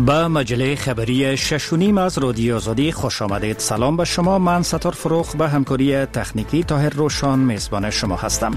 به مجله خبری 6.5 از رادیو آزادی خوش آمدید. سلام به شما. من ستار فروخ به همکاری تکنیکی طاهر روشان میزبان شما هستم.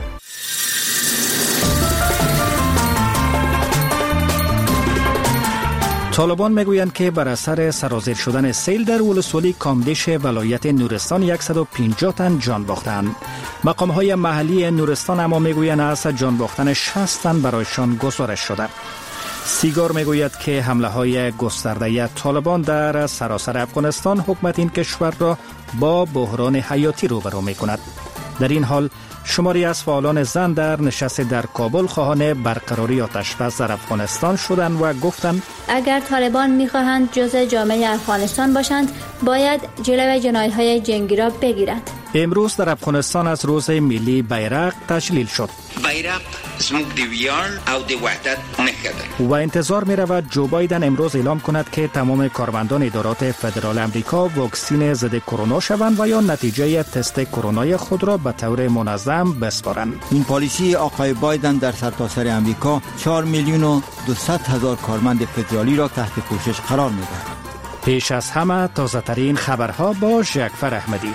طالبان میگویند که بر اثر سرازیر شدن سیل در ولسوالی کامدیش ولایت نورستان 150 تن جان باختند. مقام‌های محلی نورستان اما میگویند از جان باختن 60 تن برایشان گزارش شده. سیگار میگوید که حمله‌های گسترده طالبان در سراسر افغانستان حکومت این کشور را با بحران حیاتی روبرو می‌کند. در این حال شماری از فعالان زن در نشست در کابل خواهان برقراری آتش‌بس در افغانستان شدند و گفتند اگر طالبان می‌خواهند جزء جامعه افغانستان باشند باید جلوی جنایت‌های جنگی را بگیرند. امروز در افغانستان از روز ملی بیرق تجلیل شد. بیرق زموږ د ویاړ او د وحدت نښه ده. و انتظار می رود جو بایدن امروز اعلام کند که تمام کارمندان ادارات فدرال امریکا واکسین ضد کرونا شوند و یا نتیجه تست کرونا خود را به طور منظم بسپارند. این پالیسی آقای بایدن در سرتاسر امریکا 4,200,000 کارمند فدرالی را تحت پوشش قرار می دهد. پیش از همه تازه ترین خبرها با جعفر احمدی.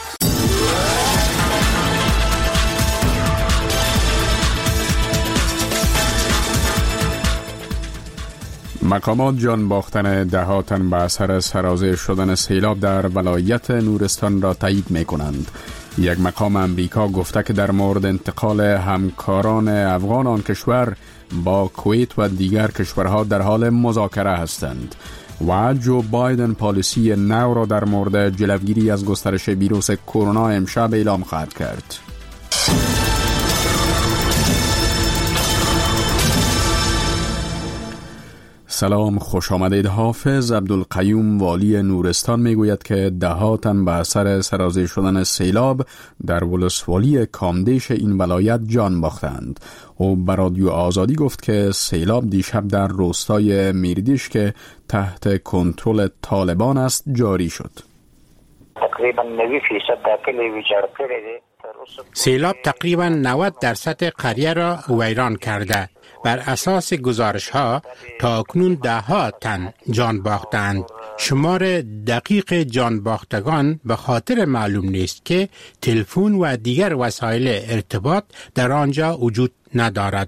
مقامات جان باختن ده تن به اثر سرازیر شدن سیلاب در ولایت نورستان را تایید می کنند. یک مقام امریکا گفته که در مورد انتقال همکاران افغان آن کشور با کویت و دیگر کشورها در حال مذاکره هستند و جو بایدن پالیسی نو را در مورد جلوگیری از گسترش ویروس کرونا امشب اعلام خواهد کرد. سلام، خوش آمدید. حافظ عبدالقیوم والی نورستان میگوید که ده تن به اثر سرازیر شدن سیلاب در ولسوالی کامدیش این ولایت جان باختند. او به رادیو آزادی گفت که سیلاب دیشب در روستای میردیش که تحت کنترل طالبان است جاری شد. تقریبا 90% داخل ویجاړ کړی دی. سیلاب تقریبا 90% قریه را ویران کرده. بر اساس گزارش ها تا اکنون 10 تن جان باختند. شمار دقیق جان باختگان به خاطر معلوم نیست که تلفن و دیگر وسایل ارتباط در آنجا وجود ندارد.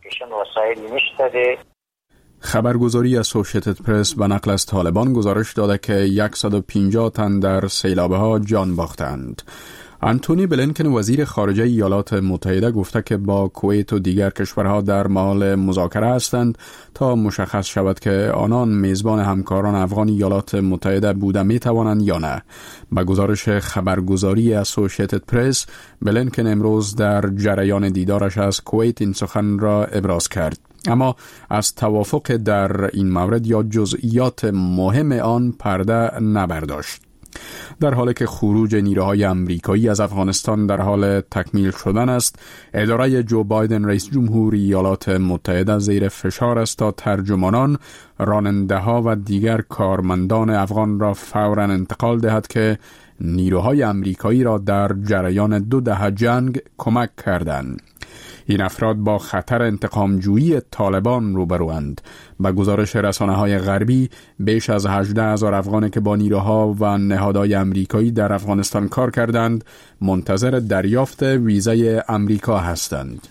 خبرگزاری اسوشیتد پرس به نقل از طالبان گزارش داده که 150 تن در سیلابه ها جان باختند. آنتونی بلینکن وزیر خارجه ایالات متحده گفته که با کویت و دیگر کشورها در حال مذاکره هستند تا مشخص شود که آنان میزبان همکاران افغان ایالات متحده بوده می توانند یا نه. با گزارش خبرگزاری اسوشیتد پرس، بلینکن امروز در جریان دیدارش از کویت این سخن را ابراز کرد، اما از توافق در این مورد یا جزئیات مهم آن پرده نبرداشت. در حالی که خروج نیروهای امریکایی از افغانستان در حال تکمیل شدن است، اداره جو بایدن رئیس جمهور ایالات متحده زیر فشار است تا ترجمانان، راننده‌ها و دیگر کارمندان افغان را فوراً انتقال دهد که نیروهای امریکایی را در جریان 2 دهه جنگ کمک کردند. این افراد با خطر انتقامجویی طالبان روبروند. با گزارش رسانه‌های غربی، بیش از 18,000 افغانی که با نیروها و نهادهای امریکایی در افغانستان کار کردند، منتظر دریافت ویزای امریکا هستند.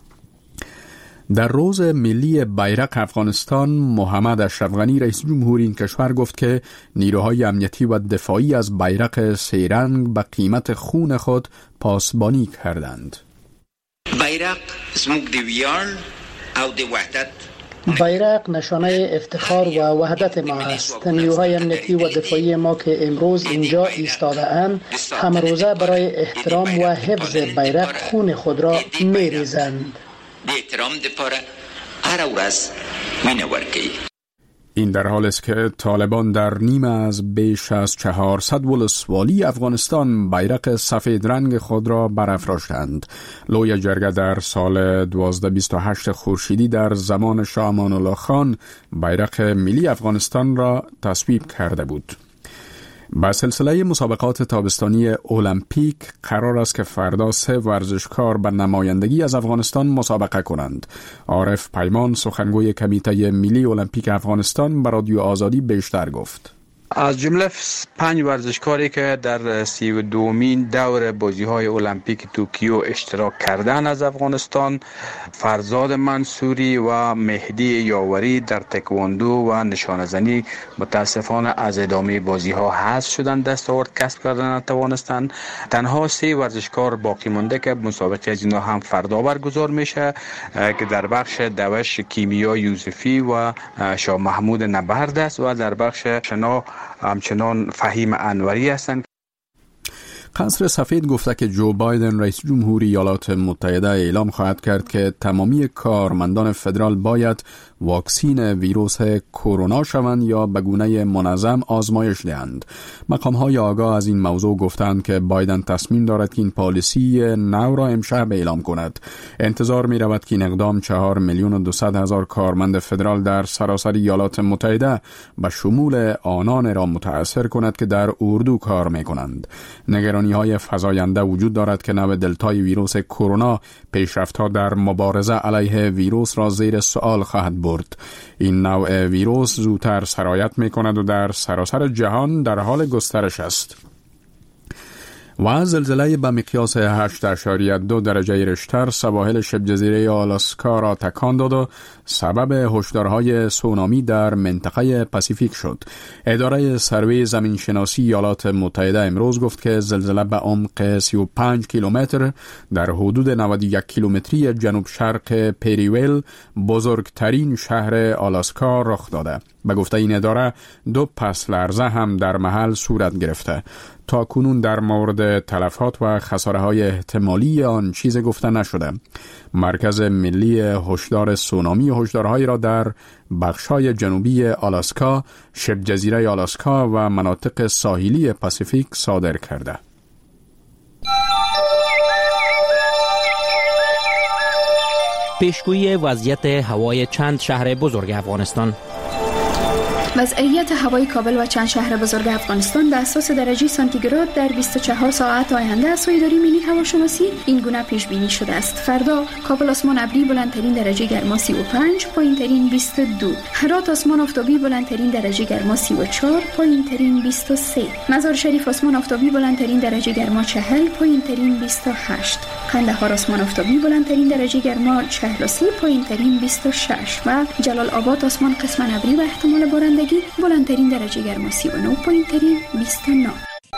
در روز ملی بیرق افغانستان، محمد اشرف غنی رئیس جمهور این کشور گفت که نیروهای امنیتی و دفاعی از بیرق سه‌رنگ به قیمت خون خود پاسبانی کردند. بیرق زموږ د ویاړ او د وحدت. بیرق نشانه افتخار و وحدت ما است. نیروهای امنیتی و دفاعی ما که امروز اینجا ایستاده اند همه روزه برای احترام و حفظ بیرق خون خود را می‌ریزند. د احترام لپاره هر ورځ مینه ورکوي. این در حال است که طالبان در نیمه از بیش از 400 ولسوالی افغانستان بیرق سفید رنگ خود را برافراشتند. لوی جرگه در سال 1228 خورشیدی در زمان شاه امان الله خان بیرق ملی افغانستان را تصویب کرده بود. با سلسله مسابقات تابستانی المپیک قرار است که فردا 3 ورزشکار به نمایندگی از افغانستان مسابقه کنند. عارف پیمان سخنگوی کمیته ملی المپیک افغانستان به رادیو آزادی بیشتر گفت. از جمله 5 ورزشکاری که در 32مین دور بازی‌های المپیک توکیو اشتراک کردن از افغانستان، فرزاد منصوری و مهدی یاوری در تکواندو و نشانه‌زنی متاسفانه از ادامه بازی‌ها حذف شدند، دستاورد کسب کردن نتوانستند. تنها 3 ورزشکار باقی مانده که مسابقه از اینا هم فردا برگزار میشه که در بخش دوش کیمیا یوسفی و شاه محمود نبرد است و در بخش شنا همچنان فهیم انوری هستند. قصر سفید گفته که جو بایدن رئیس جمهوری ایالات متحده اعلام خواهد کرد که تمامی کارمندان فدرال باید واکسین ویروس کرونا شوند یا به گونه منظم آزمایش دهند. مقام‌های آگاه از این موضوع گفتند که بایدن تصمیم دارد که این پالیسی نو را امشب اعلام کند. انتظار می رود که این اقدام 4,200,000 کارمند فدرال در سراسر ایالات متحده به شمول آنان را متاثر کند که در اردو کار می کنند. نگرانی‌های فزاینده وجود دارد که نوع دلتای ویروس کرونا پیشرفت‌ها در مبارزه علیه ویروس را زیر سوال خواهد برد. این نوع ویروس زودتر سرایت می‌کند و در سراسر جهان در حال گسترش است. و زلزله به مقیاس 8.2 درجه ریشتر سواحل شبه جزیره آلاسکا را تکان داد و سبب هشدارهای سونامی در منطقه پاسیفیک شد. اداره سروی زمینشناسی ایالات متحده امروز گفت که زلزله به عمق 35 کیلومتر در حدود 91 کیلومتری جنوب شرق پریویل، بزرگترین شهر آلاسکا، رخ داده. به گفته این اداره 2 پس لرزه هم در محل صورت گرفته. تا کنون در مورد تلفات و خساره‌های احتمالی آن چیز گفته نشده. مرکز ملی هشدار سونامی هشدارهایی را در بخش‌های جنوبی آلاسکا، شبه جزیره آلاسکا و مناطق ساحلی پاسیفیک صادر کرده. پیشگویی وضعیت هوای چند شهر بزرگ افغانستان. وضعیت هوای کابل و چند شهر بزرگ افغانستان به اساس درجه سانتیگراد در 24 ساعت آینده از سوی اداره ملی هواشناسی این گونه پیش بینی شده است. فردا کابل آسمان ابری بلندترین درجه گرما 35، پایینترین 22. هرات آسمان آفتابی بلندترین درجه گرما 34، پایینترین 23. مزار شریف آسمان آفتابی بلندترین درجه گرما 40، پایینترین 28. قندهار آسمان آفتابی بلندترین درجه گرما 43، پایینترین 26 و جلال آباد آسمان قسما ابری و احتمال بارندگی بلندترین درجه گرما 39، پایینترین 29.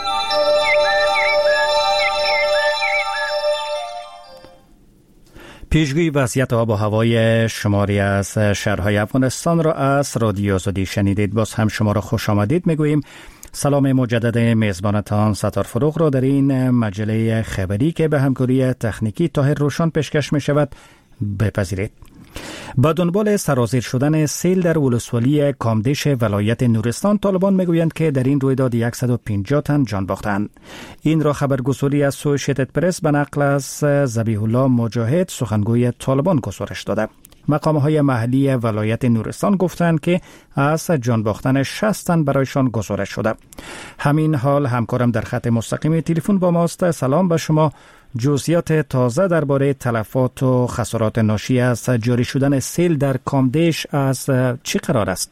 پیشگویی وضعیت آب و هوای شماری از شهرهای افغانستان را از رادیو آزادی شنیدید. باز هم شما را خوش آمدید میگوییم. سلام مجدد میزبانتان ستار فروغ را در این مجله خبری که به همکاری تکنیکی طاهر روشن پیشکش می شود بپذیرید. با دنبال سرازیر شدن سیل در ولسوالی کامدش ولایت نورستان، طالبان میگویند که در این رویداد 150 تن جان باختند. این را خبرگزاری از اسوشیتد پرس به نقل از ذبیح الله مجاهد سخنگوی طالبان گزارش داده. مقام‌های محلی ولایت نورستان گفتند که از جان باختن 60 تن برایشان گزارش شده. همین حال همکارم در خط مستقیم تلفن با ماست. سلام به شما. جزئیات تازه درباره تلفات و خسارات ناشی از جاری شدن سیل در کامدش از چی قرار است؟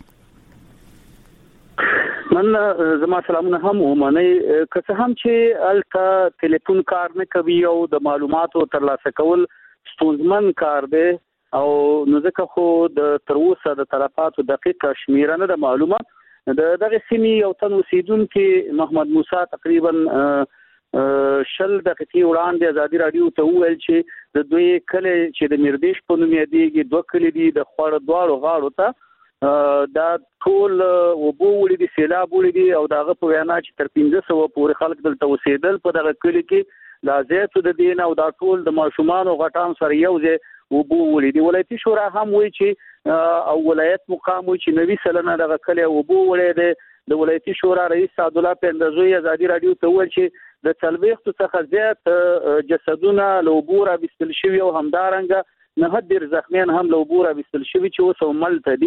من زما سلامونه هم ومنئ که هم چې الته ټلیفون کار نه کوي او د معلوماتو ترلاسه کول ستونزمن کار دی او نو ځکه خو د تر اوسه د تلفاتو دقیقه شمیره نه ده معلومه. د دغه سیمې یو تن اوسیدونکي محمد موسی تقریبا 10 دقیقې وړاندې ازادي رادیو ته وویل چې د دوی کلی چې د میردیش په نوم یادېږي 2 کلی دي د خوړ دواړو غاړو ته دا ټول وبو ولیدي سیلاب ولیدي او دغه په وینا چې تر 1500 پورې خلک دلته اوسېدل په دغه کلی کې لا زیاتو د دین او دا ټول د ماشومان او غټان سره یو ځای وبو ولیدي. ولایتي شورا هم وایي چې او ولایت مقام وایي چې 90 سلنه دغه کلی وبو ولیدي. د ولایتي شورا رئیس عبدالله پیندزوی ازادي رادیو ته وویل چې د 40 څخه زیات جسدونه له وبو را ویستل شوي او همدارنګه 9 زخمیان هم له وبو را ویستل شوي چې اوس ملته دي.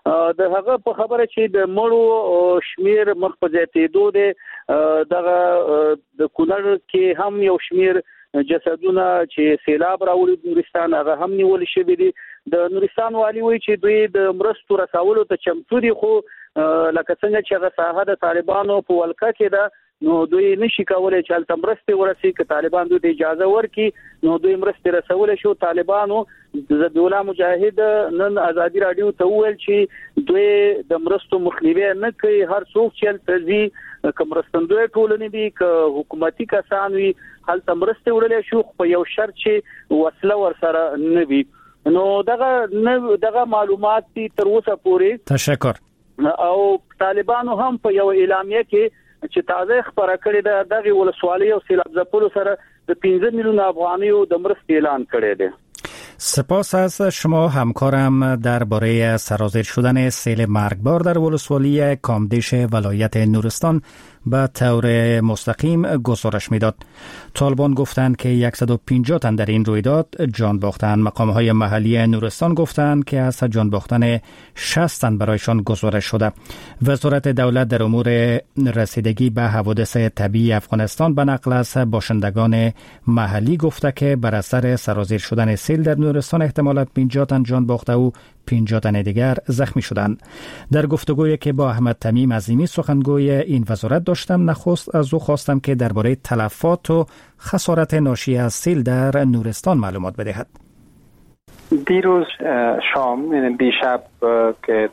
د هغه په خبره چې د مړو شمیر مخ په زیاتېدو دی دغه د کونړ کې هم یو شمیر جسدونه چې سیلاب راوړي نورستان هغه هم نیول شوی دي. د نورستان والی وایي چې دوی د مرستو رسولو ته چمتو دي، خو لکه څنګه چې هغه ساحه د طالبانو په ولکه کې ده نو دوی نشي کولای چې هلته مرستې ورسي. که طالبان دوی د اجازه ورکړي نو دوی مرستې رسولی شو. طالبانو ذبیح الله مجاهد نن ازادي رادیو ته وویل چې دوی د مرستو مخنیوی نه کوي. هر څوک چې هلته ځي که مرستندوی ټولنې دي که حکومتي کسان وي هلته مرستې وړلی شو، خو په یو شرط چې وسله ورسره نه وي. نو دغه معلومات دي تر اوسه پورې. تشکر. او طالبانو هم په یو اعلامیه کې چې تازه خبره کړې ده دغه ولسوالۍ او سیلاب ځپلو سره د 15 میلیون افغانیو د مرستې اعلان کړی دی. سپاس از شما. همکارم درباره سرازیر شدن سیل مرگبار در ولسوالی کامدیش ولایت نورستان به طور مستقیم گزارش میداد. طالبان گفتند که 150 تن در این رویداد جان باختند. مقام‌های محلی نورستان گفتند که از جان باختن 60 تن برایشان گزارش شده. وزارت دولت در امور رسیدگی به حوادث طبیعی افغانستان به نقل از باشندگان محلی گفته که بر اثر سرازیر شدن سیل در نورستان احتمالاً 50 تن جان باخته و 50 تن دیگر زخمی شدند. در گفتگویی که با احمد تمیم عظیمی سخنگوی این وزارت داشتم، نخست از او خواستم که درباره تلفات و خسارت ناشی از سیل در نورستان معلومات بدهد. دیروز شام دیشب که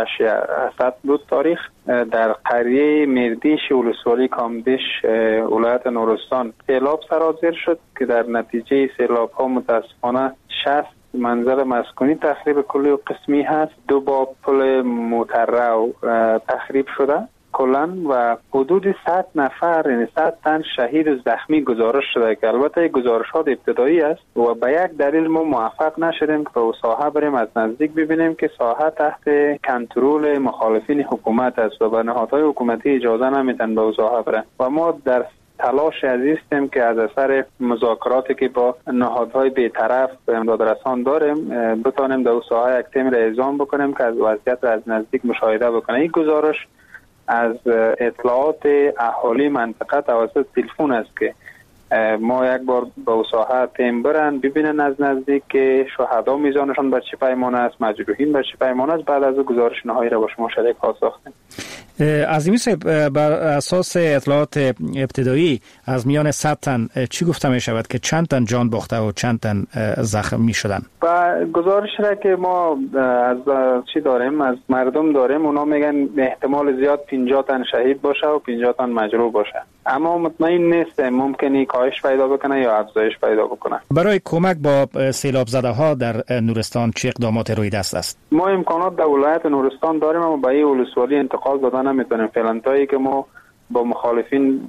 6 بود تاریخ در قریه مردیش ولسوالی کامدیش ولایت نورستان سیلاب سرازیر شد که در نتیجه سیلاب ها متاسفانه 60 منزل مسکونی تخریب کلی و قسمی هست. 2 با پل موترو تخریب شده کلن و حدود 100 نفر یعنی 100 تن شهید و زخمی گزارش شده که البته گزارشات ابتدایی است و به یک دلیل ما موفق نشدیم که به ساحه بریم از نزدیک ببینیم که ساحه تحت کنترل مخالفین حکومت است و به نهادهای حکومتی اجازه نمیدن به ساحه برن و ما در تلاش عزیزیم که از اثر مذاکراتی که با نهادهای بی‌طرف امدادرسان داریم بتانیم در ساحه یک تیم را اعزام بکنیم که از وضعیت را از نزدیک مشاهده بکنه. این گزارش از اطلاعات اهالی منطقه توسط تلفن است که ما یک بار به ساحه تیم برن ببینن از نزدیک که شهدا میزانشان بر چه پیمانه است، مجروحین بر چه پیمانه است. بعد از گزارش نهایی را با شما شریک ساختیم. عظیمی صاحب، بر اساس اطلاعات ابتدایی از میان 100 تن چی گفته می شود که چند تن جان باخته و چند تن زخم می شدن؟ و گزارش را که ما از چی داریم از مردم داریم اونا میگن احتمال زیاد 50 تن شهید باشه و 50 تن مجروح باشه، اما مطمئن نیستم، ممکنه کاهش پیدا بکنه یا افزایش پیدا بکنه. برای کمک با سیلاب زده ها در نورستان چه اقدامات روی دست است؟ ما امکانات در ولایت نورستان داریم اما به این ولسوالی انتقال دادن نمیتونیم فعلا تا اینکه ما با مخالفین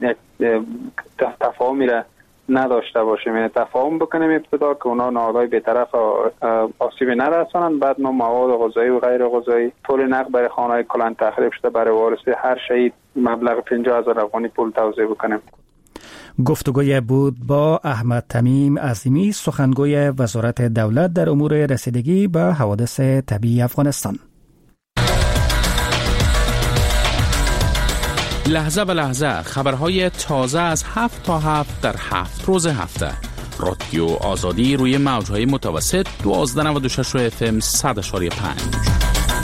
تفاهمی را نداشته باشیم، یعنی تفاهم بکنیم ابتدا که اونا نهادهای بی‌طرف آسیبی نرسانند، بعد ما مواد غذایی و غیر غذایی پول نقد برای خانه‌های کلان تخریب شده برای وارثی هر شهید مبلغ 50,000 افغانی پول توزیع بکنیم. گفتگوی بود با احمد تمیم عظیمی سخنگوی وزارت دولت در امور رسیدگی به حوادث طبیعی افغانستان. لحظه به لحظه خبرهای تازه از 7 تا 7 در 7 روز هفته. رادیو آزادی روی موجهای متوسط 1296 FM 100.5.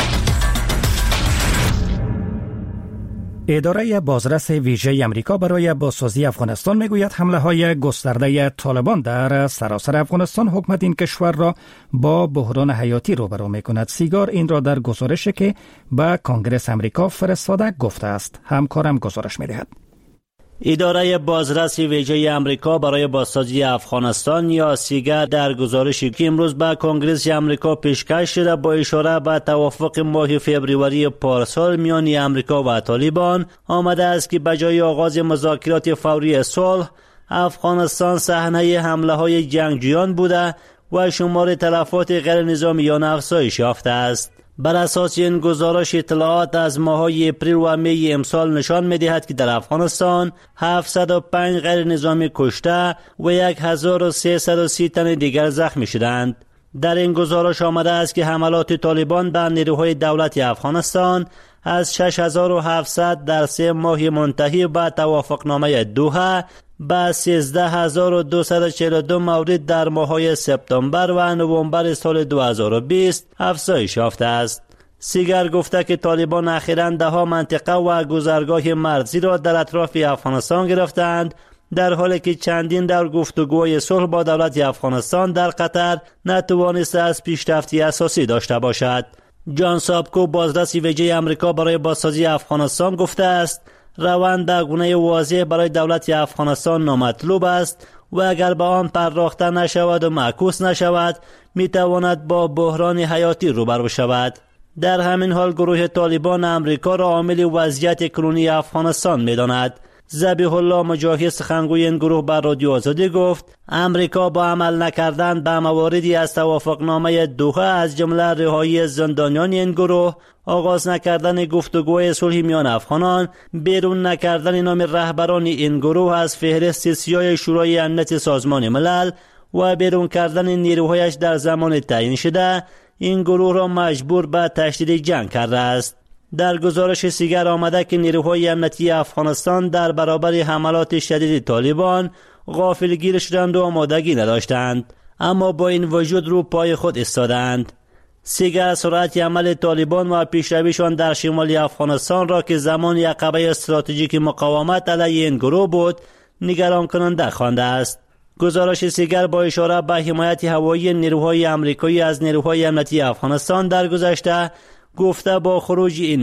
اداره بازرس ویژه امریکا برای بازسازی افغانستان میگوید حمله‌های گسترده طالبان در سراسر افغانستان حکومت این کشور را با بحران حیاتی روبرو میکند. سیگار این را در گزارشی که به کنگره امریکا فرستاده گفته است. همکارم گزارش میدهد. اداره بازرس ویژه امریکا برای بازسازی افغانستان یا سیگر در گزارشی که امروز به کنگره امریکا پیشکش شده با اشاره به توافق ماه فوریه پارسال میان امریکا و طالبان آمده است که بجای آغاز مذاکرات فوری صلح افغانستان صحنه حمله‌های جنگجویان بوده و شمار تلفات غیر نظامیان افزایش یافته است. بر اساس این گزارش اطلاعات از ماه‌های اپریل و می امسال نشان می‌دهد که در افغانستان 705 غیر نظامی کشته و 1330 تن دیگر زخمی شدند. در این گزارش آمده است که حملات طالبان به نیروهای دولت افغانستان از 6700 در 3 ماه منتهی به توافقنامه دوحه به 13242 مورد در ماه‌های سپتامبر و نوامبر سال 2020 افزایش یافته است. سیگر گفته که طالبان اخیراً 10 منطقه و گذرگاه مرزی را در اطراف افغانستان گرفتند، در حالی که چندین دور گفتگوهای صلح با دولت افغانستان در قطر نتوانسته از پیشرفتی اساسی داشته باشد. جان سابکو، بازرس ویژه آمریکا برای بازسازی افغانستان، گفته است روند به گونه واضح برای دولت افغانستان نامطلوب است و اگر به آن پرداخته نشود و معکوس نشود میتواند با بحران حیاتی روبرو شود. در همین حال گروه طالبان آمریکا را عامل وضعیت کنونی افغانستان می‌داند. ذبیح الله مجاهد، سخنگوی این گروه، بر رادیو آزادی گفت آمریکا با عمل نکردن به مواردی از توافقنامه دوحه از جمله رهایی زندانیان این گروه، آغاز نکردن گفتگوهای صلح میان افغانان، بیرون نکردن نام رهبران این گروه از فهرست سیاه شورای امنیت سازمان ملل و بیرون کردن نیروهایش در زمان تعیین شده، این گروه را مجبور به تشدید جنگ کرده است. در گزارش سیگر آمده که نیروهای امنیتی افغانستان در برابر حملات شدید طالبان غافلگیر شدند و آمادگی نداشتند، اما با این وجود رو پای خود ایستادند. سیگر سرعت عمل طالبان و پیشرویشان در شمال افغانستان را که زمان عقبه استراتژیک مقاومت علیه این گروه بود نگران کننده خوانده است. گزارش سیگر با اشاره به حمایت هوایی نیروهای آمریکایی از نیروهای امنیتی افغانستان در گذشته گفته با خروج این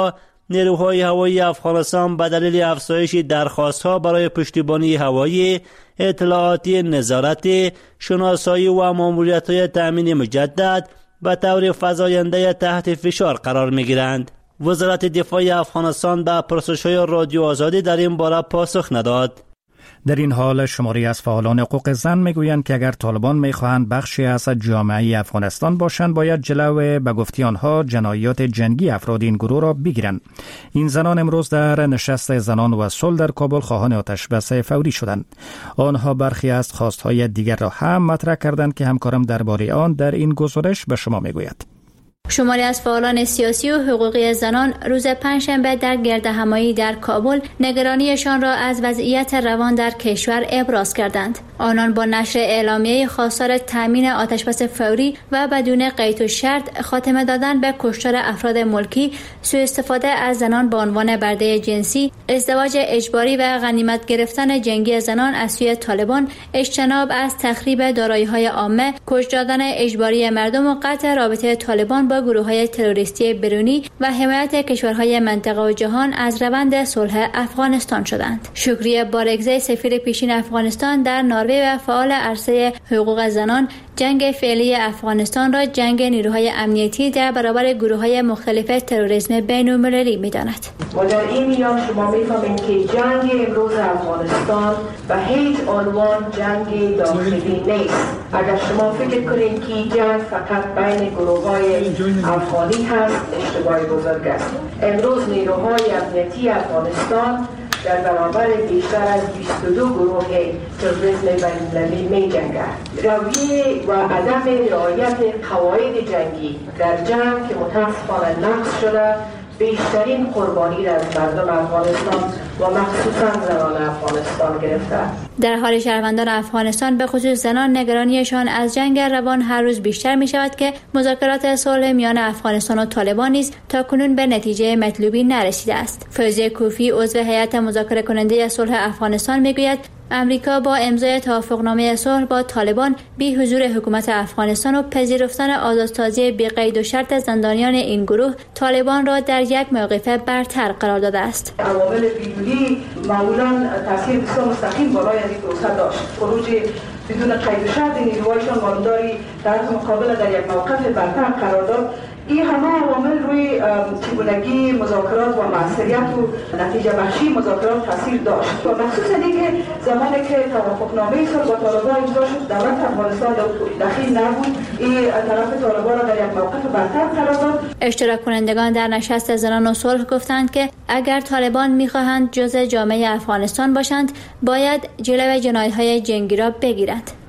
نیروهای هوایی افغانستان به دلیل افزایش درخواست‌ها برای پشتیبانی هوایی، اطلاعاتی، نظارتی، شناسایی و ماموریت‌های تأمین مجدد به طور فزاینده تحت فشار قرار می‌گیرند. وزارت دفاع افغانستان به پرسش‌های رادیو آزادی در این باره پاسخ نداد. در این حال شماری از فعالان حقوق زن میگویند که اگر طالبان میخواهند بخشی از جامعه افغانستان باشند باید جلو به گفته آنها جنایات جنگی افراد این گروه را بگیرند. این زنان امروز در نشست زنان و صلح در کابل خواهان آتشبس فوری شدند. آنها برخی از خواستهای دیگر را هم مطرح کردند که همکارم درباره آن در این گزارش به شما میگوید. شماری از فعالان سیاسی و حقوقی زنان روز پنجشنبه در گردهمایی در کابل نگرانیشان را از وضعیت روان در کشور ابراز کردند. آنان با نشر اعلامیه خواستار تامین آتشبس فوری و بدون قید و شرط، خاتمه دادن به کشتار افراد ملکی، سوء استفاده از زنان به عنوان برده جنسی، ازدواج اجباری و غنیمت گرفتن جنگی زنان از سوی طالبان، اجتناب از تخریب دارایی‌های عامه، کشت دادن اجباری مردم و قطع رابطه طالبان با گروه‌های تروریستی برونی و حمایت کشورهای منطقه و جهان از روند صلح افغانستان شدند. شکریه بارگزی، سفیر پیشین افغانستان در نروژ و فعال عرصه حقوق زنان، جنگ فعلی افغانستان را جنگ نیروهای امنیتی در برابر گروه‌های مختلف تروریسم بین‌المللی می‌داند. و در این میان شما می‌فهمید که جنگ امروز افغانستان به هیچ عنوان جنگ داخلی نیست. اگر شما فکر کنید که جنگ فقط بین گروه‌های افغانی هست، اشتباه بزرگ است. امروز نیروهای امنیتی افغانستان در برابر بیشتر از 22 گروه تروریسم بین‌المللی می‌جنگند. رویه و عدم رعایت قواعد جنگی در جنگ که متأسفانه نقض شده بیشترین قربانی را از مردم افغانستان و مخصوصا زنان افغانستان گرفته. در حال شهروندان افغانستان به خصوص زنان نگرانیشان از جنگ روان هر روز بیشتر می شود که مذاکرات صلح میان افغانستان و طالبان نیز تاکنون به نتیجه مطلوبی نرسیده است. فوزیه کوفی، عضو هیئت مذاکره کننده صلح افغانستان، میگوید امریکا با امضای توافقنامه صلح با طالبان بی حضور حکومت افغانستان و پذیرفتن آزادسازی بی قید و شرط زندانیان این گروه، طالبان را در یک موقف برتر قرار داده است. عوامل بیرونی معمولاً تاثیر بسیار مستقیم بالای این پروسه داشت. خروج بدون قید و شرط نیروهایشان مانداری طرف مقابل در یک موقف برتر قرار داد. این همه عوامل روی چگونگی مذاکرات و موثریت و نتیجه بخشی مذاکرات تاثیر داشت و مخصوصا اینکه زمانی که توافقنامه صلح با طالبان امضا شد دولت افغانستان دخیل نبود، این طرف طالبان را در یک موقف برتر قرار داد. اشتراک کنندگان در نشست زنان و صلح گفتند که اگر طالبان می‌خواهند جزء جامعه افغانستان باشند باید جلوی جنایت‌های جنگی را بگیرند.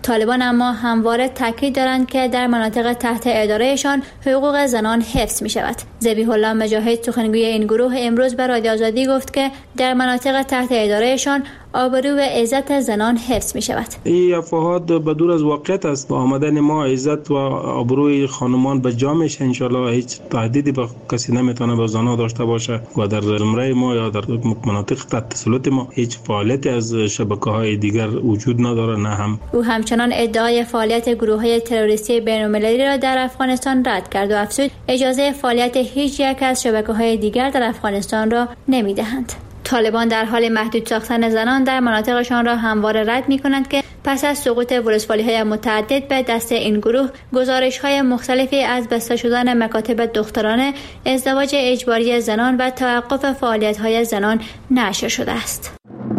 طالبان اما همواره تاکید دارند که در مناطق تحت ادارهشان حقوق زنان حفظ می شود. ذبیح الله مجاهد سخنگوی این گروه امروز به رادیو آزادی گفت که در مناطق تحت ادارهشان آبرو و عزت زنان حفظ می شود. این افواهات بدور از واقعیت است. با آمدن ما عزت و آبروی خانمان به جا میشه. ان شاء الله هیچ تهدیدی به کسی نمیتونه به زنان داشته باشه و در زمره ما یا در مناطق تحت تسلط ما هیچ فعالیتی از شبکه‌های دیگر وجود نداره. نه هم او همچنان ادعای فعالیت گروه‌های تروریستی بین‌المللی را در افغانستان رد کرد و افزود اجازه فعالیت هیچ یک از شبکه‌های دیگر در افغانستان را نمی‌دهند. طالبان در حال محدود ساختن زنان در مناطقشان را همواره رد می‌کنند که پس از سقوط ولسوالی‌های متعدد به دست این گروه گزارش‌های مختلفی از بسته شدن مکاتب دخترانه، ازدواج اجباری زنان و توقف فعالیت‌های زنان نشر شده است.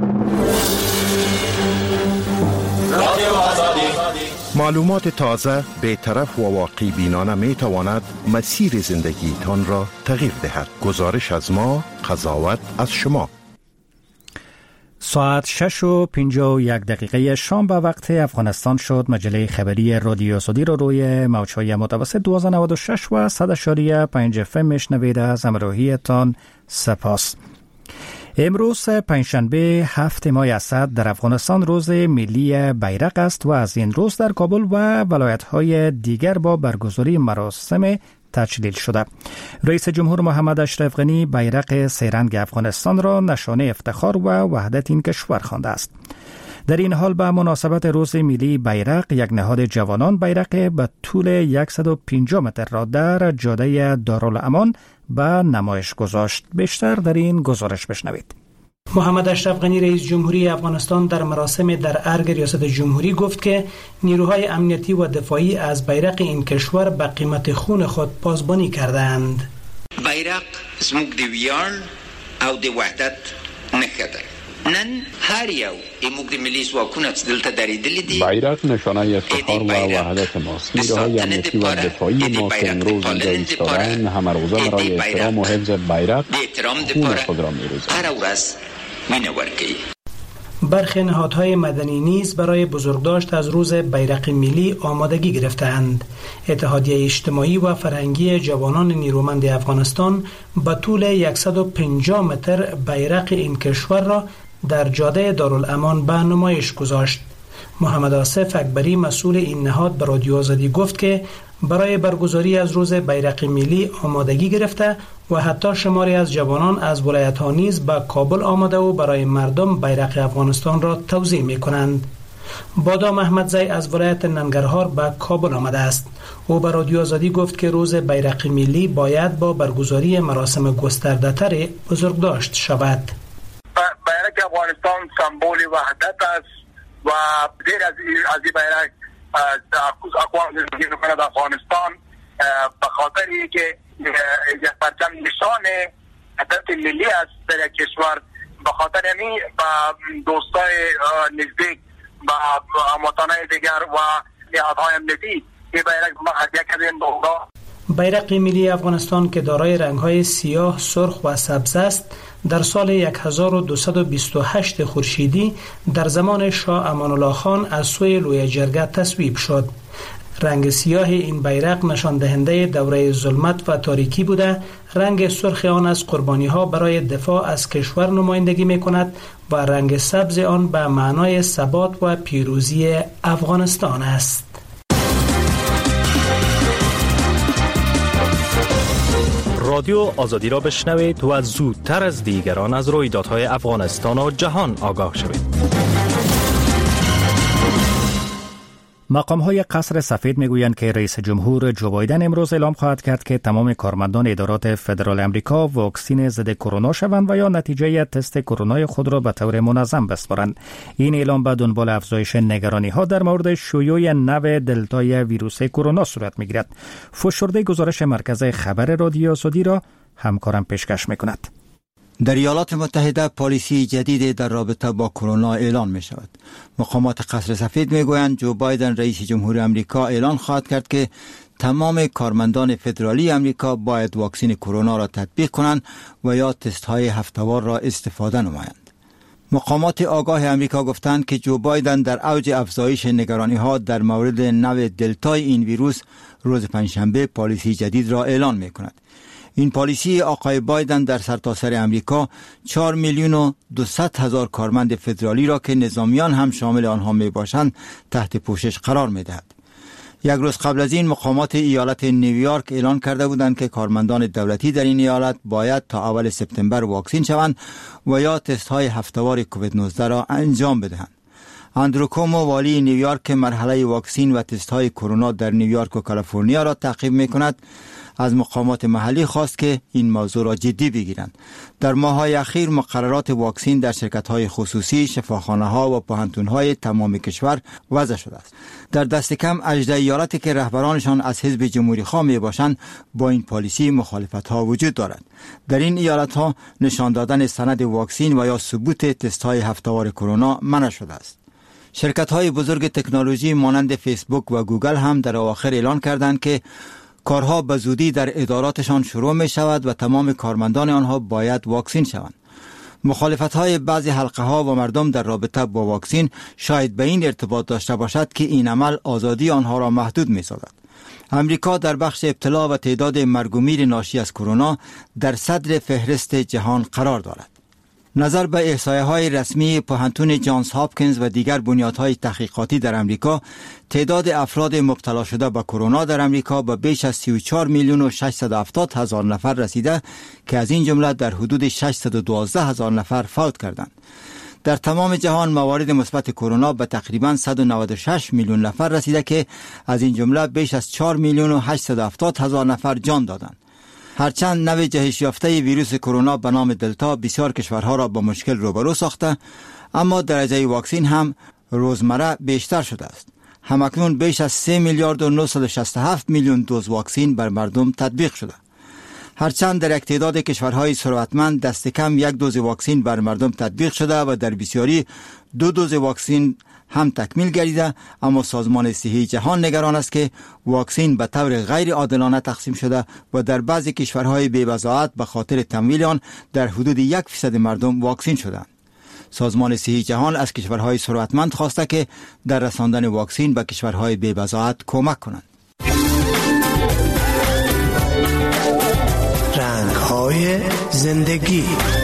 معلومات تازه، بی‌طرف و واقعی بینانه می تواند مسیر زندگی تان را تغییر دهد. گزارش از ما، قضاوت از شما. ساعت 6:51 شام به وقت افغانستان شد. مجله خبری رادیو آزادی را روی موج‌های متوسط 1296 و 100.5 FM میشنوید. از همراهیتان سپاس. امروز پنجشنبه 7 ماه اسد در افغانستان روز ملی بیرق است و از این روز در کابل و ولایت‌های دیگر با برگزاری مراسم تجلیل شده. رئیس جمهور محمد اشرف غنی بیرق سه‌رنگ افغانستان را نشانه افتخار و وحدت این کشور خوانده است. در این حال به مناسبت روز ملی بیرق یک نهاد جوانان بیرق به طول 150 متر را در جاده دارالامان به نمایش گذاشت. بیشتر در این گزارش بشنوید. محمد اشرف غنی رئیس جمهوری افغانستان در مراسم در ارگ ریاست جمهوری گفت که نیروهای امنیتی و دفاعی از بیرق این کشور به قیمت خون خود پاسبانی کردند. بیرق زموږ د ویاړ او د وحدت نښه ده. نن هر یو موږ د ملي ځواکونو چې دلته درېدلي دي. بیرق نشانه افتخار و وحدت ماست. نیروهای امنیتی و دفاعی ما که امروز اینجا ایستادند همه روزه برای احترام و حفظ بیرق خون خود را می‌ریزند. هر ورځ مینه ورکوي. برخی نهادهای مدنی نیز برای بزرگداشت از روز بیرق ملی آمادگی گرفتند. اتحادیه اجتماعی و فرهنگی جوانان نیرومند افغانستان به طول 150 متر بیرق این کشور را در جاده دارالامان به نمایش گذاشت. محمد آصف اکبری مسئول این نهاد به رادیو آزادی گفت که برای برگزاری از روز بیرق ملی آمادگی گرفته و حتی شماری از جوانان از ولایت‌ها نیز به کابل آمده و برای مردم بیرق افغانستان را توزیع می‌کنند. بادام احمدزی از ولایت ننگرهار به کابل آمده است. او به رادیو آزادی گفت که روز بیرق ملی باید با برگزاری مراسم گسترده‌تر بزرگداشت شود. بیرق افغانستان سمبول وحدت است و غیر از این بیرق اقوام جمهوری افغانستان به خاطری که یک پرچم نشان وحدت ملی است در کشور، به خاطر همین با دوستای نزدیک با هموطنان دیگر و نهادهای امنیتی این بیرق ما هدیه کردیم. بیرق ملی افغانستان که دارای رنگ‌های سیاه، سرخ و سبز است در سال 1228 خورشیدی در زمان شاه امان الله خان از سوی لوی جرگه تصویب شد. رنگ سیاه این بیرق نشان دهنده دوره ظلمت و تاریکی بوده. رنگ سرخ آن از قربانی‌ها برای دفاع از کشور نمایندگی می‌کند و رنگ سبز آن به معنای ثبات و پیروزی افغانستان است. رادیو آزادی را بشنوید و زودتر از دیگران از رویدادهای افغانستان و جهان آگاه شوید. مقام‌های قصر سفید میگویند که رئیس جمهور جو بایدن امروز اعلام خواهد کرد که تمام کارمندان ادارات فدرال امریکا واکسین ضد کرونا شوند و یا نتیجه تست کرونا خود را به طور منظم بسپارند. این اعلام به دنبال افزایش نگرانی‌ها در مورد شیوع نو دلتای ویروس کرونا صورت میگیرد. فشرده گزارش مرکز خبر رادیو آزادی را همکارم پیشکش میکند. در ایالات متحده پالیسی جدید در رابطه با کرونا اعلان می شود. مقامات قصر سفید می گویند جو بایدن رئیس جمهور امریکا اعلان خواهد کرد که تمام کارمندان فدرالی امریکا باید واکسن کرونا را تطبیق کنند و یا تست های هفته‌وار را استفاده نمایند. مقامات آگاه امریکا گفتند که جو بایدن در اوج افزایش نگرانی‌ها در مورد نوع دلتای این ویروس روز پنجشنبه پالیسی جدید را اعلان می‌کند. این پالیسی آقای بایدن در سرتاسر امریکا 4,200,000 کارمند فدرالی را که نظامیان هم شامل آنها میباشند تحت پوشش قرار میدهد. یک روز قبل از این مقامات ایالت نیویورک اعلان کرده بودند که کارمندان دولتی در این ایالت باید تا اول سپتامبر واکسین شوند و یا تست های هفته‌وار کووید 19 را انجام بدهند. اندرو کومو والی نیویورک که مرحله واکسین و تست های کرونا در نیویورک و کالیفرنیا را تعقیب می‌کند از مقامات محلی خواست که این موضوع را جدی بگیرند. در ماه‌های اخیر مقررات واکسین در شرکت‌های خصوصی، شفاخانه‌ها و پوهنتون‌های تمام کشور وضع شده است. در دست کم 18 ایالتی که رهبرانشان از حزب جمهوری‌خواه میباشند با این پالیسی مخالفت‌ها وجود دارد. در این ایالت‌ها نشان دادن سند واکسین و یا ثبوت تست‌های هفته‌وار کرونا منع شده است. شرکت‌های بزرگ تکنولوژی مانند فیسبوک و گوگل هم در اواخر اعلان کردند که کارها به زودی در اداراتشان شروع می شود و تمام کارمندان آنها باید واکسین شوند. مخالفت‌های بعضی حلقه‌ها و مردم در رابطه با واکسین شاید به این ارتباط داشته باشد که این عمل آزادی آنها را محدود می‌سازد. امریکا در بخش ابتلا و تعداد مرگ و میر ناشی از کرونا در صدر فهرست جهان قرار دارد. نظر به احصایه‌های رسمی پوهنتون جانز هاپکینز و دیگر بنیادهای تحقیقاتی در امریکا، تعداد افراد مبتلا شده به کرونا در امریکا به بیش از 34,670,000 نفر رسیده که از این جمله در حدود 612,000 نفر فوت کردند. در تمام جهان موارد مثبت کرونا به تقریباً 196 میلیون نفر رسیده که از این جمله بیش از 4,870,000 نفر جان دادند. هرچند نوع جهش یافته ویروس کرونا به نام دلتا بسیار کشورها را با مشکل روبرو ساخته، اما درجه واکسین هم روزمره بیشتر شده است. همکنون بیش از 3,967,000,000 دوز واکسین بر مردم تطبیق شده. هرچند در یک تعداد کشورهای ثروتمند دست کم یک دوز واکسین بر مردم تطبیق شده و در بسیاری 2 دوز واکسین هم تکمیل گردیده، اما سازمان صحی جهان نگران است که واکسین به طور غیر عادلانه تقسیم شده و در بعضی کشورهای بی‌وضاحت به خاطر تمویل آن در حدود 1% مردم واکسین شدند. سازمان صحی جهان از کشورهای ثروتمند خواسته که در رساندن واکسین به کشورهای بی‌وضاحت کمک کنند. رنگ‌های زندگی.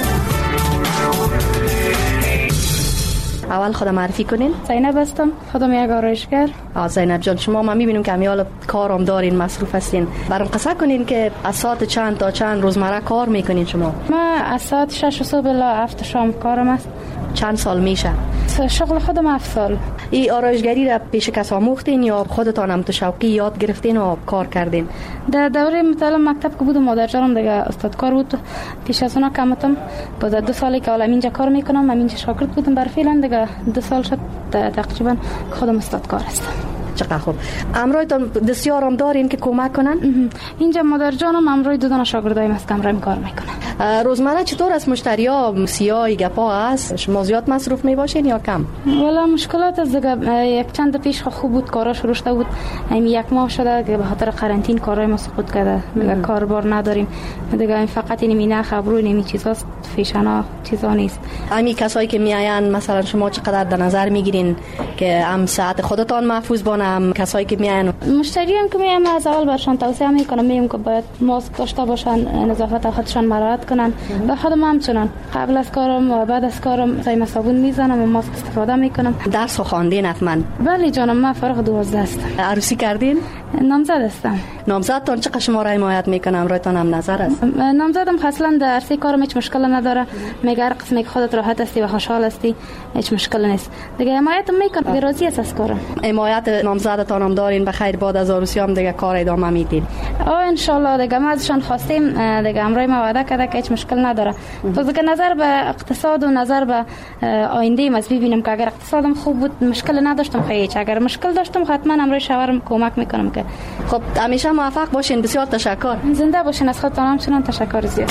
اول خودم معرفی کنین. زینب هستم، خودم یک آرایشگر. زینب جان، شما ما میبینیم که امیال کارم دارین، مصروف هستین. برام قصه کنین که از ساعت چند تا چند روزمره کار میکنین شما؟ ما از ساعت 6 صبح الی 7 شام کارم است. چند سال میشه؟ شغل خودم 7 سال. این آرایشگری را پیش کس آموختین یا خودتان هم تو شوقی یاد گرفتین و کار کردین؟ در دوره متعلم مکتب که بودم مادر جانم دیگه استاد کار بود، پیش از اون کمتم باز 2 سالی که حالا اینجا کار میکنم، من اینجا شاگرد بودم بر فعلا دیگه 2 سال شد تقریبا خودم استاد کار هستم. چقدر خوب. امرویتون دستیارم دارین که کمک کنن؟ اینجا مادر جانم امروی 2 شاگردای است که امروی کار میکنن. روزمره چطور است؟ مشتریا سیای گپا است؟ شما زیاد مصروف میباشین یا کم؟ والا مشکلات از دیگه یک چند پیش خوب بود، کارا شروع شده بود، همین 1 ماه شده که به خاطر قرنطینه کارای ما سقوط کرده، دیگه کاربار نداریم دیگه. این فقط این نه خبرو نمی چیزاست، فیشنا چیزا نیست. همین کسایی که میاین مثلا شما چقدر در نظر میگیرین که هم ساعت خودتان محفوظ بانه، هم کسایی که میاین؟ مشتری هم که میایم از اول برشان توصیه میکنم، میگم که باید ماسک داشته باشن، نظافت خودشان مراعات کنن. به خودم هم چنان قبل از کارم و بعد از کارم زای صابون میزنم و ماسک استفاده میکنم. درس خواندین حتما؟ بله جانم، من فارغ 12 هستم. عروسی کردین؟ نامزد هستم. نامزدتان چقدر شما را حمایت میکنه؟ امرویتان هم نظر است؟ نامزدم اصلا در عرصه کارم هیچ مشکل نداره، میگه هر قسمی که خودت راحت هستی و خوشحال هستی هیچ مشکل نیست دیگه. حمایت میکنه، راضی است از کارم. حمایت نامزدتان هم دارین؟ بخیر بعد از عروسی هم دیگه کار ادامه میدین؟ ان شاء الله دیگه ما ازشان خواستیم دیگه، امروی ما وعده کرده که هیچ مشکل نداره. تو دیگه نظر به اقتصاد و نظر به آینده ما ببینیم که اگر اقتصادم خوب بود مشکل نداشتم، خیلی اگر مشکل داشتم حتما امروی شوهرم کمک میکنم که. خب همیشه موفق باشین. بسیار تشکر. زنده باشین. از خودتان هم چنان تشکر زیاد.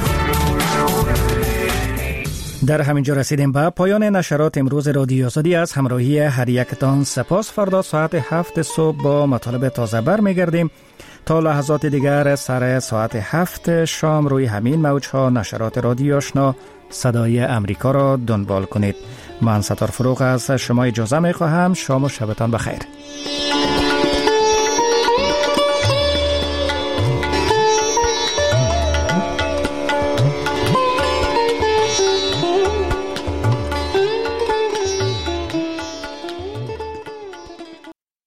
در همینجا رسیدیم به پایان نشرات امروز رادیو آزادی. از همراهی هر یکتان سپاس. فردا ساعت 7 صبح با مطالب تازه برمیگردیم. تا لحظات دیگر سر ساعت 7 شام روی همین موج‌ها نشرات رادیو آشنا صدای امریکا را دنبال کنید. من ستار فروغ از شما اجازه می خواهم. شام و شبتان بخیر.